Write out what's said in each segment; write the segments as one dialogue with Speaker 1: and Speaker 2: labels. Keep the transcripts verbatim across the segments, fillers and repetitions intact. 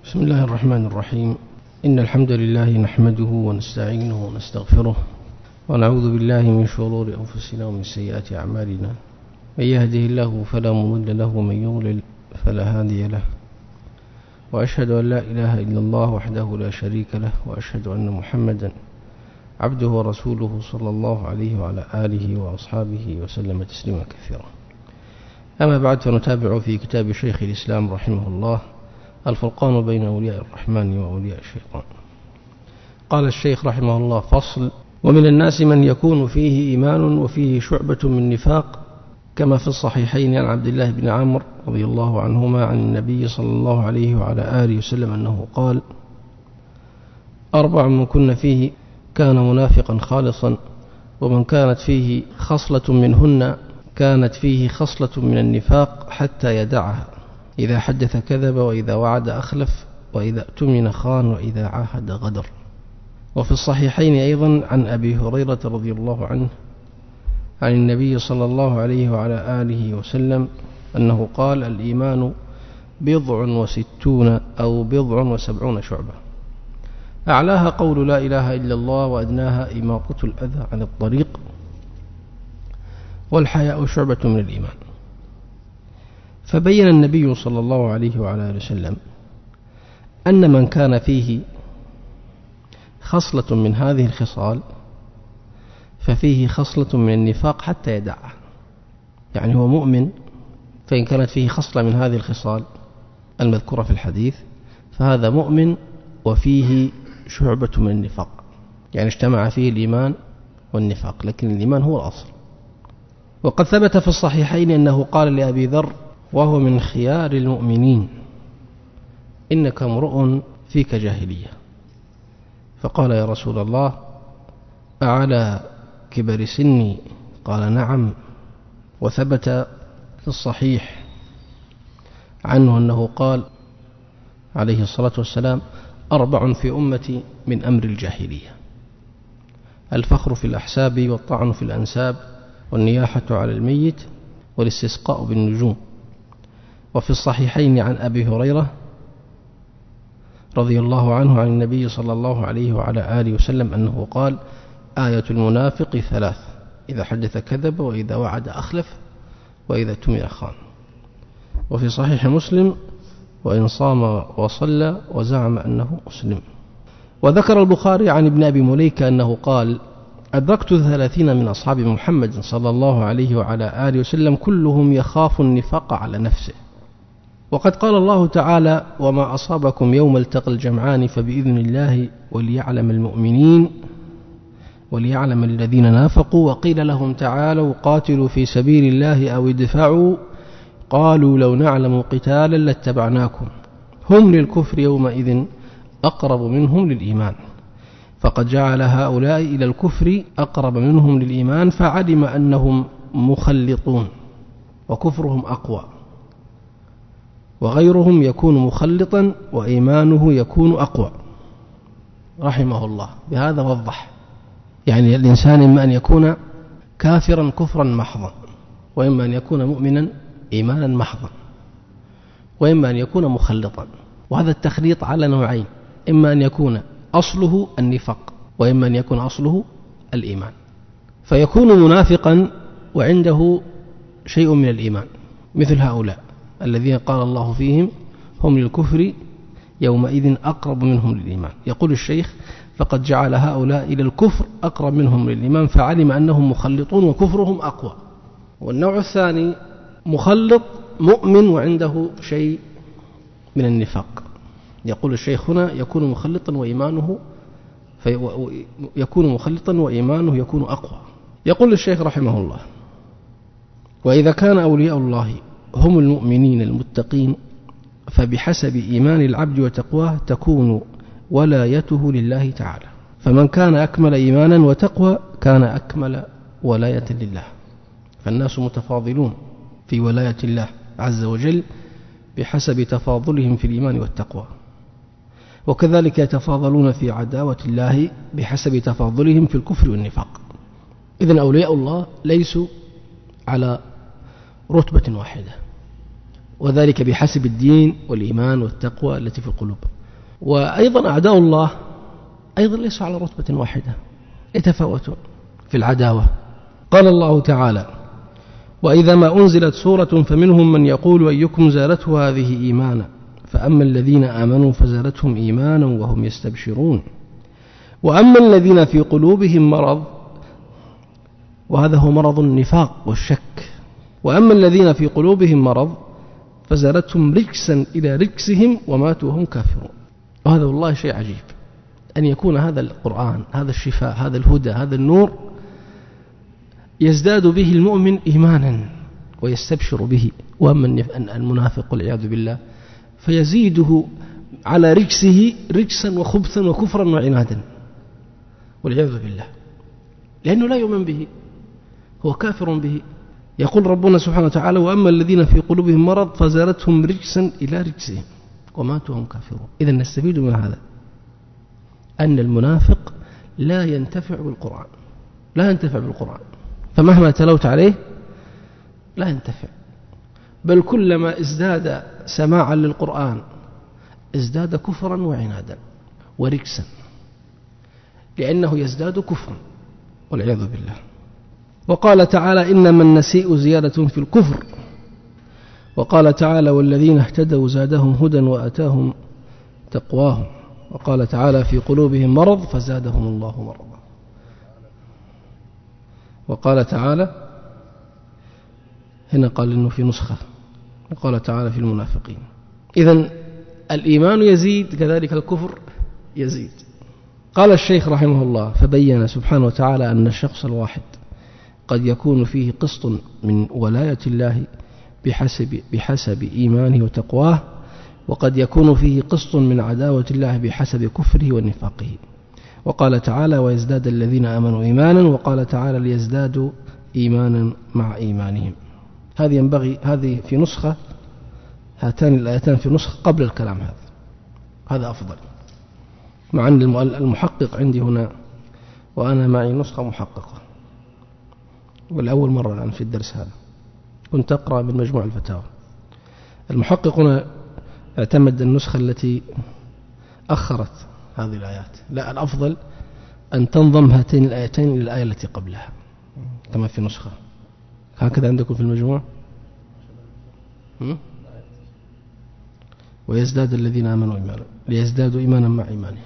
Speaker 1: بسم الله الرحمن الرحيم. إن الحمد لله نحمده ونستعينه ونستغفره ونعوذ بالله من شرور أنفسنا ومن سيئات أعمالنا. من يهده الله فلا مضل له ومن يضلل فلا هادي له، وأشهد أن لا إله إلا الله وحده لا شريك له، وأشهد أن محمدا عبده ورسوله صلى الله عليه وعلى آله وأصحابه وسلم تسليما كثيرا. أما بعد، فنتابع في كتاب شيخ الإسلام رحمه الله الفرقان بين أولياء الرحمن وأولياء الشيطان. قال الشيخ رحمه الله: فصل: ومن الناس من يكون فيه إيمان وفيه شعبة من نفاق، كما في الصحيحين عن عبد الله بن عمرو رضي الله عنهما عن النبي صلى الله عليه وعلى آله وسلم أنه قال: أربع من كن فيه كان منافقا خالصا، ومن كانت فيه خصلة منهن كانت فيه خصلة من النفاق حتى يدعها: إذا حدث كذب، وإذا وعد أخلف، وإذا اؤتمن خان، وإذا عاهد غدر. وفي الصحيحين أيضا عن أبي هريرة رضي الله عنه عن النبي صلى الله عليه وعلى آله وسلم أنه قال: الإيمان بضع وستون أو بضع وسبعون شعبة، أعلاها قول لا إله إلا الله، وأدناها إماطة الأذى عن الطريق، والحياء شعبة من الإيمان. فبين النبي صلى الله عليه وعلى آله وسلم أن من كان فيه خصلة من هذه الخصال ففيه خصلة من النفاق حتى يدعها. يعني هو مؤمن، فإن كانت فيه خصلة من هذه الخصال المذكورة في الحديث فهذا مؤمن وفيه شعبة من النفاق، يعني اجتمع فيه الإيمان والنفاق، لكن الإيمان هو الأصل. وقد ثبت في الصحيحين أنه قال لأبي ذر وهو من خيار المؤمنين: إنك امرؤ فيك جاهلية. فقال: يا رسول الله، أعلى كبر سني؟ قال: نعم. وثبت في الصحيح عنه أنه قال عليه الصلاة والسلام: أربع في أمتي من أمر الجاهلية: الفخر في الأحساب، والطعن في الأنساب، والنياحة على الميت، والاستسقاء بالنجوم. وفي الصحيحين عن أبي هريرة رضي الله عنه عن النبي صلى الله عليه وعلى آله وسلم أنه قال: آية المنافق ثلاث: إذا حدث كذب، وإذا وعد أخلف، وإذا اؤتمن خان. وفي صحيح مسلم: وإن صام وصلى وزعم أنه مسلم. وذكر البخاري عن ابن أبي مليكة أنه قال: أدركت ثلاثين من أصحاب محمد صلى الله عليه وعلى آله وسلم كلهم يخاف النفاق على نفسه. وقد قال الله تعالى: وما أصابكم يوم التقى الجمعان فبإذن الله وليعلم المؤمنين وليعلم الذين نافقوا. وقيل لهم تعالوا قاتلوا في سبيل الله أو ادفعوا، قالوا لو نعلم قتالا لاتبعناكم. هم للكفر يومئذ أقرب منهم للإيمان، فقد جعل هؤلاء إلى الكفر أقرب منهم للإيمان، فعلم أنهم مخلطون وكفرهم أقوى، وغيرهم يكون مخلطا وإيمانه يكون أقوى. رحمه الله بهذا وضح، يعني الإنسان إما أن يكون كافرا كفرا محضا، وإما أن يكون مؤمنا إيمانا محضا، وإما أن يكون مخلطا. وهذا التخليط على نوعين: إما أن يكون أصله النفاق، وإما أن يكون أصله الإيمان. فيكون منافقا وعنده شيء من الإيمان، مثل هؤلاء الذين قال الله فيهم: هم للكفر يومئذ أقرب منهم للإيمان. يقول الشيخ: فقد جعل هؤلاء إلى الكفر أقرب منهم للإيمان، فعلم أنهم مخلطون وكفرهم أقوى. والنوع الثاني مخلط مؤمن وعنده شيء من النفاق. يقول الشيخ هنا: يكون مخلطا وإيمانه يكون مخلطا وإيمانه يكون أقوى. يقول الشيخ رحمه الله: وإذا كان أولياء الله هم المؤمنين المتقين، فبحسب إيمان العبد وتقواه تكون ولايته لله تعالى. فمن كان أكمل إيمانا وتقوى كان أكمل ولاية لله. فالناس متفاضلون في ولاية الله عز وجل بحسب تفاضلهم في الإيمان والتقوى، وكذلك يتفاضلون في عداوة الله بحسب تفاضلهم في الكفر والنفاق. إذن أولياء الله ليسوا على رتبة واحدة، وذلك بحسب الدين والإيمان والتقوى التي في القلوب. وأيضا أعداء الله أيضا ليسوا على رتبة واحدة، يتفاوتون في العداوة. قال الله تعالى: وإذا ما أنزلت سورة فمنهم من يقول أيكم زادته هذه إيمانا فأما الذين آمنوا فزادتهم إيمانا وهم يستبشرون وأما الذين في قلوبهم مرض، وهذا هو مرض النفاق والشك، وأما الذين في قلوبهم مرض فزادتهم رجسا إلى رجسهم وماتوا وهم كافرون. وهذا والله شيء عجيب، أن يكون هذا القرآن، هذا الشفاء، هذا الهدى، هذا النور يزداد به المؤمن إيمانا ويستبشر به، وأما المنافق والعياذ بالله فيزيده على رجسه رجسا وخبثا وكفرا وعنادا والعياذ بالله، لأنه لا يؤمن به، هو كافر به. يقول ربنا سبحانه وتعالى: وأما الذين في قلوبهم مرض فزادتهم رجسا إلى رجسهم وماتوا وهم كافرون. إذن نستفيد من هذا أن المنافق لا ينتفع بالقرآن، لا ينتفع بالقرآن، فمهما تلوت عليه لا ينتفع، بل كلما ازداد سماعا للقرآن ازداد كفرا وعنادا ورجسا، لأنه يزداد كفرا والعياذ بالله. وقال تعالى: إنما النسيء زيادة في الكفر. وقال تعالى: والذين اهتدوا زادهم هدى وآتاهم تقواهم. وقال تعالى: في قلوبهم مرض فزادهم الله مرضا. وقال تعالى هنا قال إنه في نسخة، وقال تعالى في المنافقين. إذن الإيمان يزيد كذلك الكفر يزيد. قال الشيخ رحمه الله: فبين سبحانه وتعالى أن الشخص الواحد قد يكون فيه قسط من ولاية الله بحسب, بحسب إيمانه وتقواه، وقد يكون فيه قسط من عداوة الله بحسب كفره ونفاقه. وقال تعالى: ويزداد الذين آمنوا إيمانا. وقال تعالى: ليزدادوا إيمانا مع إيمانهم. هذه ينبغي، هذه في نسخة، هاتان الآيتان في نسخة قبل الكلام هذا، هذا أفضل، مع أن المحقق عندي هنا وأنا معي نسخة محققة، والأول مرة الآن في الدرس هذا، كنت أقرأ من مجموع الفتاوى. المحقق هنا اعتمد النسخة التي أخرت هذه الآيات. لا، الأفضل أن تنضم هاتين الآيتين إلى الآية التي قبلها كما في نسخة. هكذا عندكم في المجموع. ويزداد الذين آمنوا إيمانا، ليزدادوا إيمانا مع إيمانهم.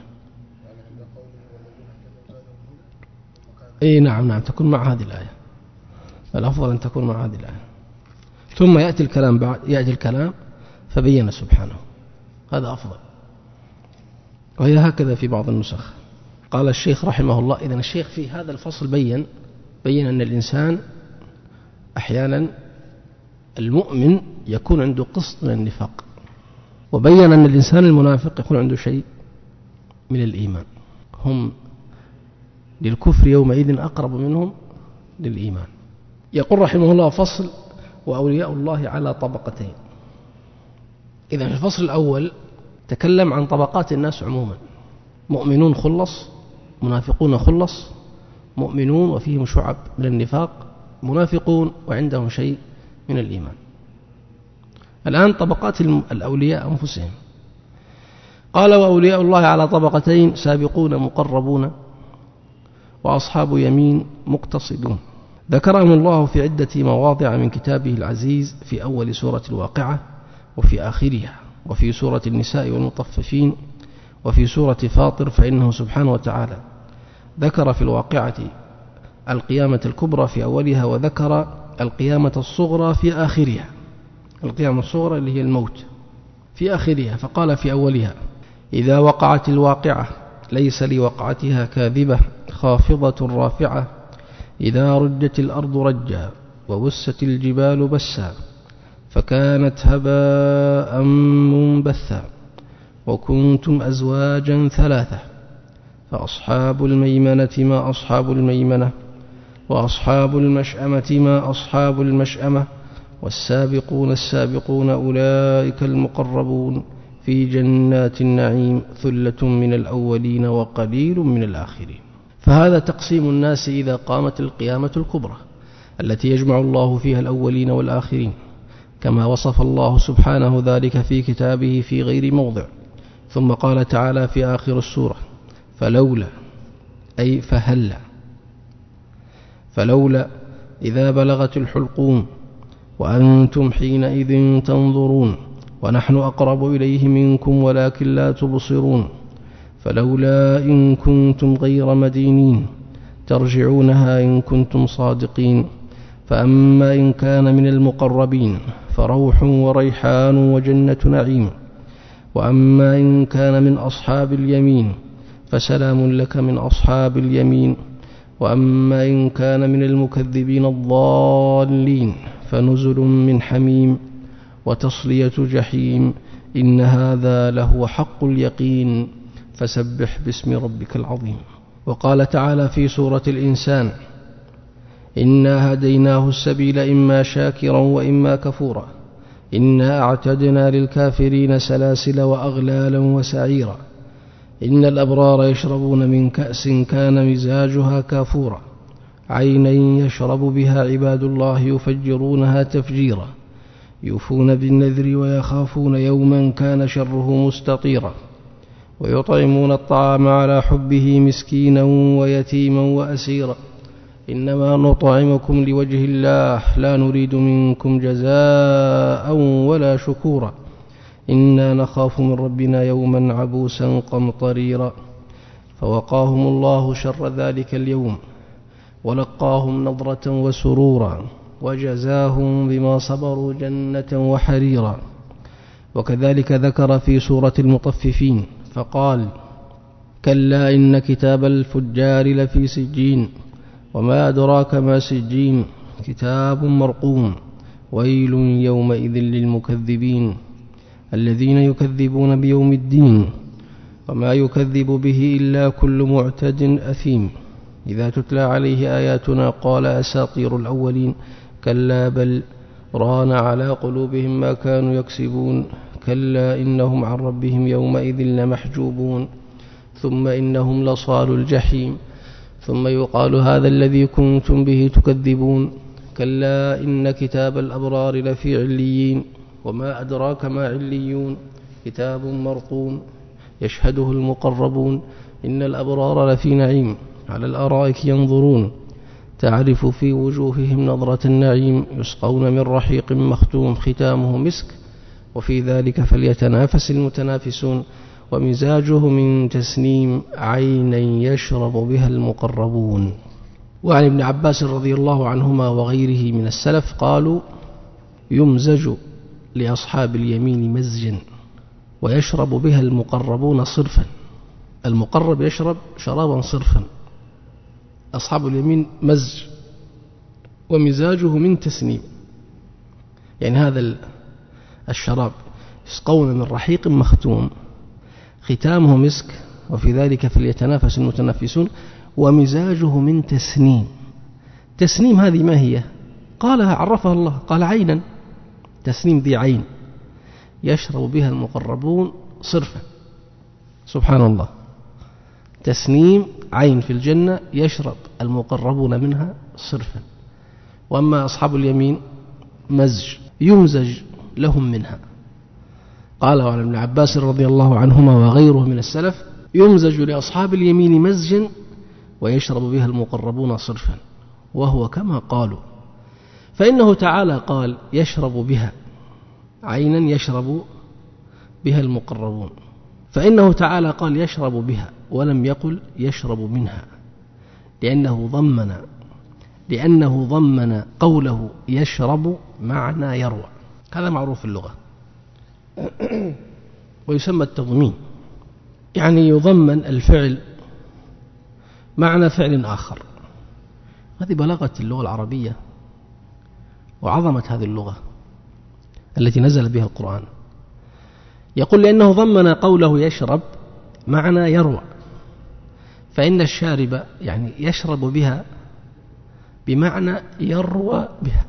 Speaker 1: أي نعم نعم تكون مع هذه الآية، الأفضل أن تكون مع هذه الآية. ثم يأتي الكلام بعد، يأتي الكلام فبين سبحانه، هذا أفضل. وهي هكذا في بعض النسخ. قال الشيخ رحمه الله: إذن الشيخ في هذا الفصل بين بين أن الإنسان أحيانا المؤمن يكون عنده قسط من النفاق، وبين أن الإنسان المنافق يكون عنده شيء من الإيمان. هم للكفر يومئذ أقرب منهم للإيمان. يقول رحمه الله: فصل: وأولياء الله على طبقتين. إذن في الفصل الأول تكلم عن طبقات الناس عموما: مؤمنون خلص، منافقون خلص، مؤمنون وفيهم شعب من النفاق، منافقون وعندهم شيء من الإيمان. الآن طبقات الأولياء أنفسهم. قال: وأولياء الله على طبقتين: سابقون مقربون، وأصحاب يمين مقتصدون. ذكرهم الله في عدة مواضع من كتابه العزيز، في أول سورة الواقعة، وفي آخرها، وفي سورة النساء والمطففين، وفي سورة فاطر. فإنه سبحانه وتعالى ذكر في الواقعة القيامة الكبرى في أولها، وذكر القيامة الصغرى في آخرها. القيامة الصغرى اللي هي الموت في آخرها، فقال في أولها: إذا وقعت الواقعة ليس لوقعتها كاذبة خافضة رافعة، إذا رجت الأرض رجا وبست الجبال بسا، فكانت هباء منبثا، وكنتم أزواجا ثلاثة، فأصحاب الميمنة ما أصحاب الميمنة، وأصحاب المشأمة ما أصحاب المشأمة، والسابقون السابقون أولئك المقربون في جنات النعيم، ثلة من الأولين وقليل من الآخرين. فهذا تقسيم الناس إذا قامت القيامة الكبرى التي يجمع الله فيها الأولين والآخرين، كما وصف الله سبحانه ذلك في كتابه في غير موضع. ثم قال تعالى في آخر السورة فلولا أي فهلا فلولا إذا بلغت الحلقوم وأنتم حينئذ تنظرون ونحن أقرب إليه منكم ولكن لا تبصرون فلولا إن كنتم غير مدينين ترجعونها إن كنتم صادقين فأما إن كان من المقربين فروح وريحان وجنة نعيم وأما إن كان من أصحاب اليمين فسلام لك من أصحاب اليمين وأما إن كان من المكذبين الضالين فنزل من حميم وتصلية جحيم إن هذا لهو حق اليقين فسبح باسم ربك العظيم. وقال تعالى في سورة الإنسان إنا هديناه السبيل إما شاكرا وإما كفورا إنا أعتدنا للكافرين سلاسل وأغلالا وسعيرا إن الأبرار يشربون من كأس كان مزاجها كافورا عينا يشرب بها عباد الله يفجرونها تفجيرا يوفون بالنذر ويخافون يوما كان شره مستطيرا ويطعمون الطعام على حبه مسكينا ويتيما وأسيرا إنما نطعمكم لوجه الله لا نريد منكم جزاء ولا شكورا إنا نخاف من ربنا يوما عبوسا قمطريرا فوقاهم الله شر ذلك اليوم ولقاهم نضرة وسرورا وجزاهم بما صبروا جنة وحريرا. وكذلك ذكر في سورة المطففين فقال كلا إن كتاب الفجار لفي سجين وما أدراك ما سجين كتاب مرقوم ويل يومئذ للمكذبين الذين يكذبون بيوم الدين وما يكذب به إلا كل معتد أثيم إذا تتلى عليه آياتنا قال أساطير الأولين كلا بل ران على قلوبهم ما كانوا يكسبون كلا إنهم عن ربهم يومئذ لمحجوبون ثم إنهم لصال الجحيم ثم يقال هذا الذي كنتم به تكذبون كلا إن كتاب الأبرار لفي عليين وما أدراك ما عليون كتاب مرقوم يشهده المقربون إن الأبرار لفي نعيم على الأرائك ينظرون تعرف في وجوههم نظرة النعيم يسقون من رحيق مختوم ختامه مسك وفي ذلك فليتنافس المتنافسون ومزاجه من تسنيم عينا يشرب بها المقربون. وعن ابن عباس رضي الله عنهما وغيره من السلف قالوا يمزج لأصحاب اليمين مزجا ويشرب بها المقربون صرفا. المقرب يشرب شرابا صرفا أصحاب اليمين مزج ومزاجه من تسنيم يعني هذا الشراب يسقون من رحيق مختوم ختامه مسك وفي ذلك فليتنافس المتنافسون ومزاجه من تسنيم. تسنيم هذه ما هي؟ قالها عرفها الله قال عينا تسنيم ذي عين يشرب بها المقربون صرفا سبحان الله تسنيم عين في الجنة يشرب المقربون منها صرفا. وأما أصحاب اليمين مزج يمزج لهم منها. قال عن ابن عباس رضي الله عنهما وغيره من السلف يمزج لأصحاب اليمين مزجا ويشرب بها المقربون صرفا وهو كما قالوا فإنه تعالى قال يشرب بها عينا يشرب بها المقربون فإنه تعالى قال يشرب بها ولم يقل يشرب منها لأنه ضمن لأنه ضمن قوله يشرب معنى يروى هذا معروف في اللغة ويسمى التضمين يعني يضمن الفعل معنى فعل آخر. هذه بلاغة اللغة العربية وعظمة هذه اللغة التي نزل بها القرآن. يقول لأنه ضمن قوله يشرب معنى يروى فإن الشارب يعني يشرب بها بمعنى يروى بها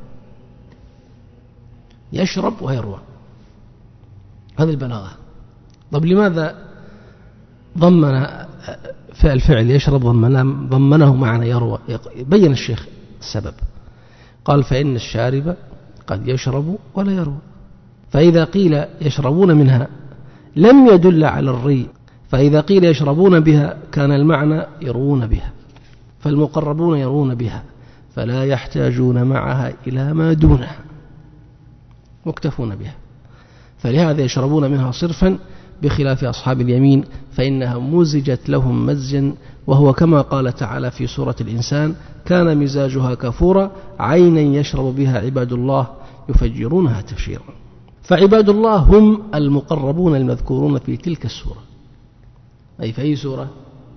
Speaker 1: يشرب ويروى هذه البلاغة. طب لماذا ضمن فعل فعل يشرب ضمنه, ضمنه معنى يروى؟ بين الشيخ السبب قال فإن الشارب قد يشرب ولا يروى فإذا قيل يشربون منها لم يدل على الري، فإذا قيل يشربون بها كان المعنى يروون بها، فالمقربون يروون بها فلا يحتاجون معها إلى ما دونها، مكتفون بها، فلهذا يشربون منها صرفا، بخلاف أصحاب اليمين فإنها مزجت لهم مزجا، وهو كما قال تعالى في سورة الإنسان: كان مزاجها كفورا عينا يشرب بها عباد الله يفجرونها تفجيرا. فعباد الله هم المقربون المذكورون في تلك السورة. أي في أي سورة؟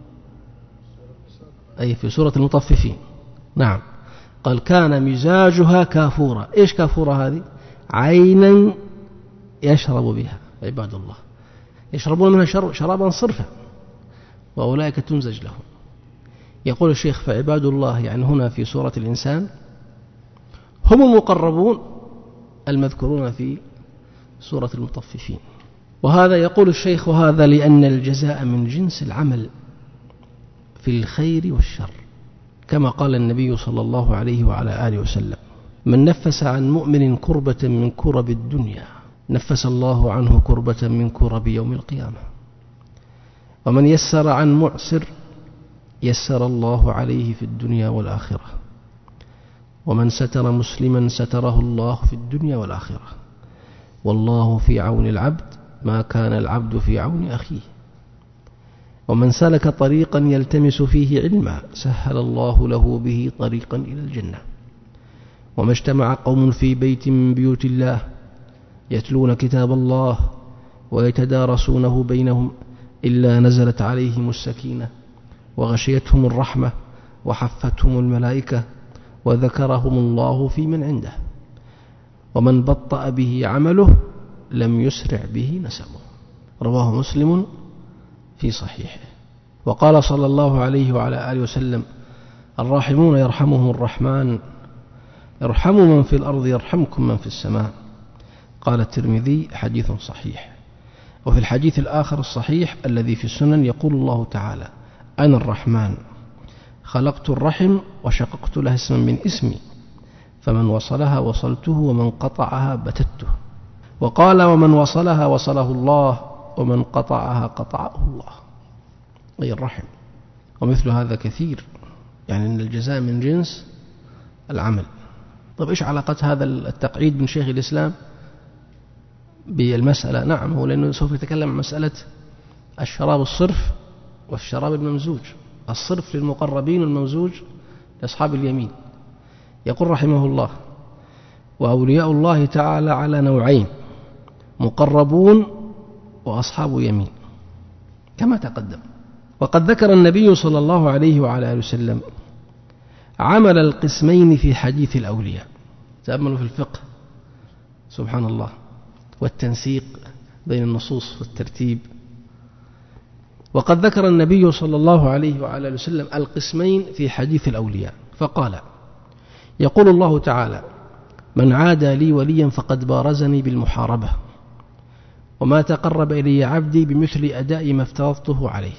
Speaker 1: أي في سورة المطففين. نعم، قال كان مزاجها كافورا. إيش كافورا هذه؟ عينا يشرب بها عباد الله، يشربون منها شرابا صرفا، وأولئك تمزج لهم. يقول الشيخ: فعباد الله يعني هنا في سورة الإنسان هم المقربون المذكورون في سورة المطففين. وهذا يقول الشيخ: وهذا لأن الجزاء من جنس العمل في الخير والشر، كما قال النبي صلى الله عليه وعلى آله وسلم: من نفس عن مؤمن كربة من كرب الدنيا نفس الله عنه كربة من كرب يوم القيامة، ومن يسر عن معسر يسر الله عليه في الدنيا والآخرة، ومن ستر مسلما ستره الله في الدنيا والآخرة، والله في عون العبد ما كان العبد في عون أخيه، ومن سلك طريقا يلتمس فيه علما سهل الله له به طريقا إلى الجنة، وما اجتمع قوم في بيت من بيوت الله يتلون كتاب الله ويتدارسونه بينهم إلا نزلت عليهم السكينة وغشيتهم الرحمة وحفتهم الملائكة وذكرهم الله في من عنده، ومن بطأ به عمله لم يسرع به نسبه. رواه مسلم في صحيحه. وقال صلى الله عليه وعلى آله وسلم: الراحمون يرحمهم الرحمن ارحموا من في الأرض يرحمكم من في السماء. قال الترمذي: حديث صحيح. وفي الحديث الآخر الصحيح الذي في السنن يقول الله تعالى: أنا الرحمن خلقت الرحم وشققت لها اسما من اسمي، فمن وصلها وصلته ومن قطعها بتته. وقال: ومن وصلها وصله الله ومن قطعها قطعه الله، أي الرحم. ومثل هذا كثير، يعني أن الجزاء من جنس العمل. طيب إيش علاقة هذا التقعيد من شيخ الإسلام بالمسألة؟ نعم، هو لأنه سوف يتكلم عن مسألة الشراب الصرف والشراب الممزوج. الصرف للمقربين والممزوج لأصحاب اليمين. يقول رحمه الله: وأولياء الله تعالى على نوعين: مقربون وأصحاب يمين، كما تقدم. وقد ذكر النبي صلى الله عليه وعلى آله وسلم عمل القسمين في حديث الأولياء. تأملوا في الفقه سبحان الله، والتنسيق بين النصوص والترتيب. وقد ذكر النبي صلى الله عليه وعلى آله وسلم القسمين في حديث الأولياء فقال: يقول الله تعالى: من عادى لي وليا فقد بارزني بالمحاربة، وما تقرب إلي عبدي بمثل أداء ما افترضته عليه،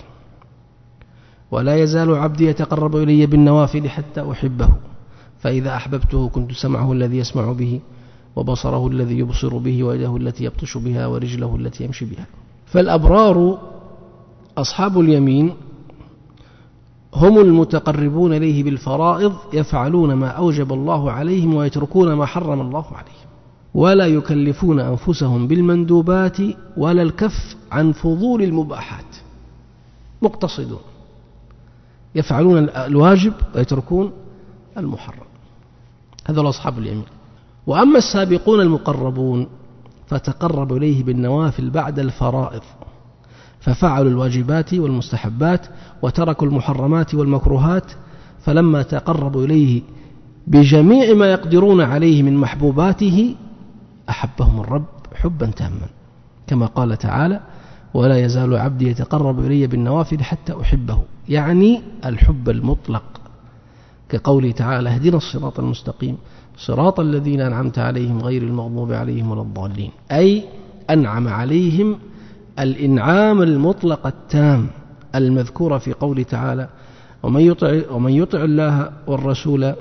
Speaker 1: ولا يزال عبدي يتقرب إلي بالنوافل حتى أحبه، فإذا أحببته كنت سمعه الذي يسمع به، وبصره الذي يبصر به، ويده التي يبطش بها، ورجله التي يمشي بها. فالأبرار أصحاب اليمين هم المتقربون إليه بالفرائض، يفعلون ما أوجب الله عليهم ويتركون ما حرم الله عليهم، ولا يكلفون أنفسهم بالمندوبات ولا الكف عن فضول المباحات، مقتصدون، يفعلون الواجب ويتركون المحرم. هذول أصحاب اليمين. وأما السابقون المقربون فتقربوا إليه بالنوافل بعد الفرائض، ففعلوا الواجبات والمستحبات وتركوا المحرمات والمكروهات، فلما تقربوا إليه بجميع ما يقدرون عليه من محبوباته أحبهم الرب حبا تاما، كما قال تعالى: ولا يزال عبدي يتقرب إلي بالنوافل حتى أحبه، يعني الحب المطلق، كقوله تعالى: اهدنا الصراط المستقيم صراط الذين أنعمت عليهم غير المغضوب عليهم ولا الضالين، أي أنعم عليهم الإنعام المطلق التام المذكور في قوله تعالى: ومن يطع, ومن يطع الله والرسول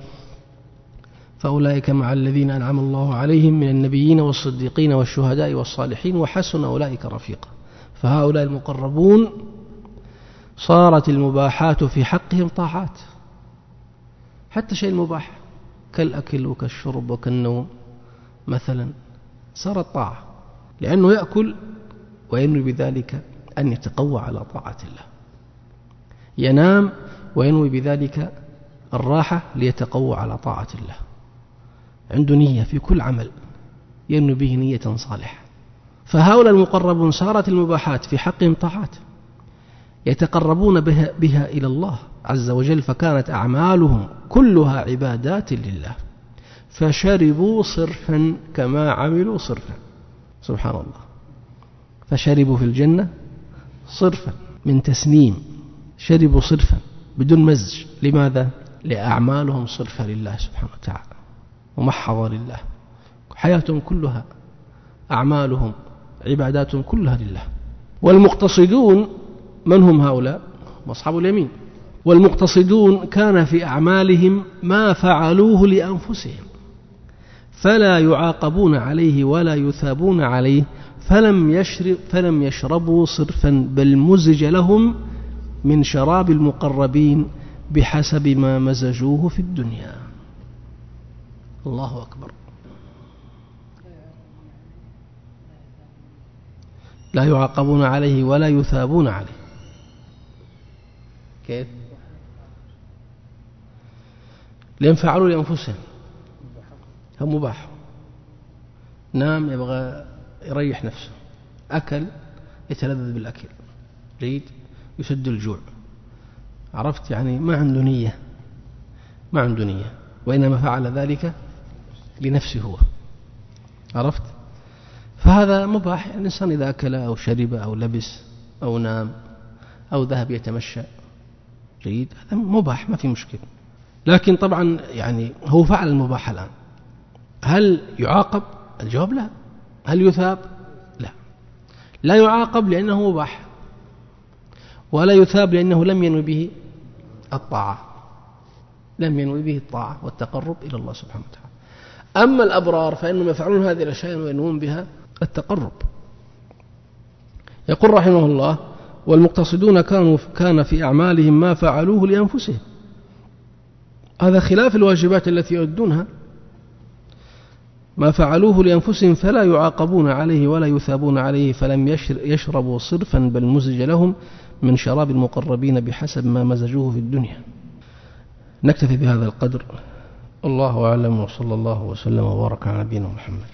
Speaker 1: فأولئك مع الذين أنعم الله عليهم من النبيين والصديقين والشهداء والصالحين وحسن أولئك رفيقا. فهؤلاء المقربون صارت المباحات في حقهم طاعات، حتى شيء المباح كالأكل وكالشرب وكالنوم مثلا صارت طاعة، لأنه يأكل وينوي بذلك أن يتقوى على طاعة الله، ينام وينوي بذلك الراحة ليتقوى على طاعة الله، عنده نية في كل عمل ينوي به نية صالحة. فهؤلاء المقربون صارت المباحات في حقهم طاعات يتقربون بها, بها إلى الله عز وجل، فكانت أعمالهم كلها عبادات لله، فشربوا صرفا كما عملوا صرفا. سبحان الله، فشربوا في الجنة صرفا من تسنيم، شربوا صرفا بدون مزج. لماذا؟ لأعمالهم صرفة لله سبحانه وتعالى ومحضة لله، حياتهم كلها أعمالهم عباداتهم كلها لله. والمقتصدون من هم هؤلاء؟ أصحاب اليمين. والمقتصدون كان في أعمالهم ما فعلوه لأنفسهم فلا يعاقبون عليه ولا يثابون عليه، فلم, يشرب فلم يشربوا صرفا بل مزج لهم من شراب المقربين بحسب ما مزجوه في الدنيا. الله أكبر. لا يعاقبون عليه ولا يثابون عليه. كيف؟ لأن فعلوا لأنفسهم، هم مباح، نام يبغى يريح نفسه، أكل يتلذذ بالأكل، جيد يسد الجوع، عرفت؟ يعني ما عنده نية، ما عنده نية، وإنما فعل ذلك لنفسه هو، عرفت؟ فهذا مباح. الإنسان إذا أكل أو شرب أو لبس أو نام أو ذهب يتمشى، جيد، هذا مباح ما في مشكلة. لكن طبعا يعني هو فعل المباح الآن، هل يعاقب؟ الجواب لا. هل يثاب؟ لا. لا يعاقب لأنه مباح، ولا يثاب لأنه لم ينوي به الطاعة، لم ينوي به الطاعة والتقرب إلى الله سبحانه وتعالى. أما الأبرار فإنهم يفعلون هذه الأشياء وينوون بها التقرب. يقول رحمه الله: والمقتصدون كانوا كان في أعمالهم ما فعلوه لأنفسهم، هذا خلاف الواجبات التي يؤدونها، ما فعلوه لأنفسهم فلا يعاقبون عليه ولا يثابون عليه، فلم يشربوا صرفا بل مزج لهم من شراب المقربين بحسب ما مزجوه في الدنيا. نكتفي بهذا القدر، الله أعلم، وصلى الله وسلم وبارك على نبينا محمد.